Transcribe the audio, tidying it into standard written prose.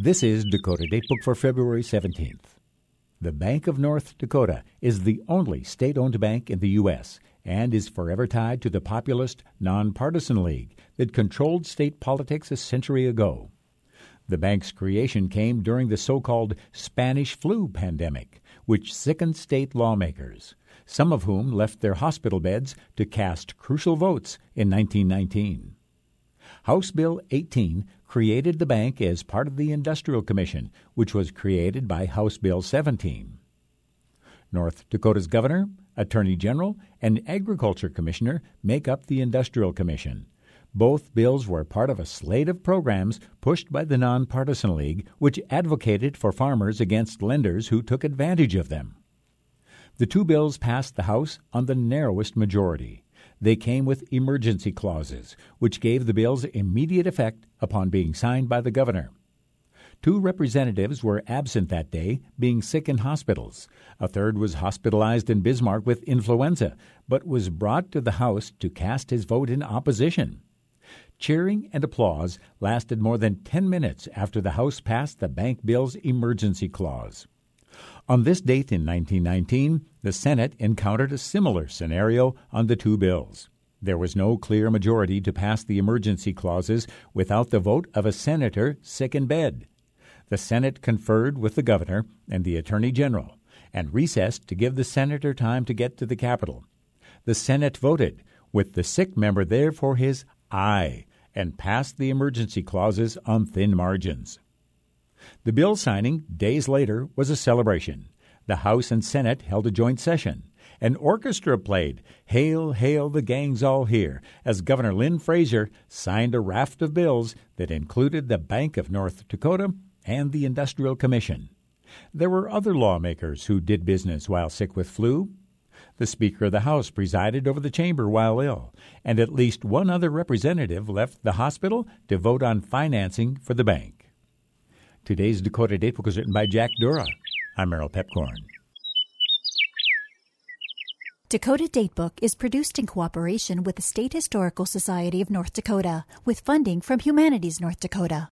This is Dakota Datebook for February 17th. The Bank of North Dakota is the only state-owned bank in the U.S. and is forever tied to the populist Nonpartisan League that controlled state politics a century ago. The bank's creation came during the so-called Spanish flu pandemic, which sickened state lawmakers, some of whom left their hospital beds to cast crucial votes in 1919. House Bill 18 created the bank as part of the Industrial Commission, which was created by House Bill 17. North Dakota's governor, attorney general, and agriculture commissioner make up the Industrial Commission. Both bills were part of a slate of programs pushed by the Nonpartisan League, which advocated for farmers against lenders who took advantage of them. The two bills passed the House on the narrowest majority. They came with emergency clauses, which gave the bills immediate effect upon being signed by the governor. Two representatives were absent that day, being sick in hospitals. A third was hospitalized in Bismarck with influenza, but was brought to the House to cast his vote in opposition. Cheering and applause lasted more than 10 minutes after the House passed the bank bill's emergency clause. On this date in 1919, the Senate encountered a similar scenario on the two bills. There was no clear majority to pass the emergency clauses without the vote of a senator sick in bed. The Senate conferred with the governor and the attorney general and recessed to give the senator time to get to the Capitol. The Senate voted, with the sick member there for his aye, and passed the emergency clauses on thin margins. The bill signing, days later, was a celebration. The House and Senate held a joint session. An orchestra played "Hail, Hail, the Gang's All Here" as Governor Lynn Frazier signed a raft of bills that included the Bank of North Dakota and the Industrial Commission. There were other lawmakers who did business while sick with flu. The Speaker of the House presided over the chamber while ill, and at least one other representative left the hospital to vote on financing for the bank. Today's Dakota Datebook was written by Jack Dura. I'm Merrill Pepcorn. Dakota Datebook is produced in cooperation with the State Historical Society of North Dakota, with funding from Humanities North Dakota.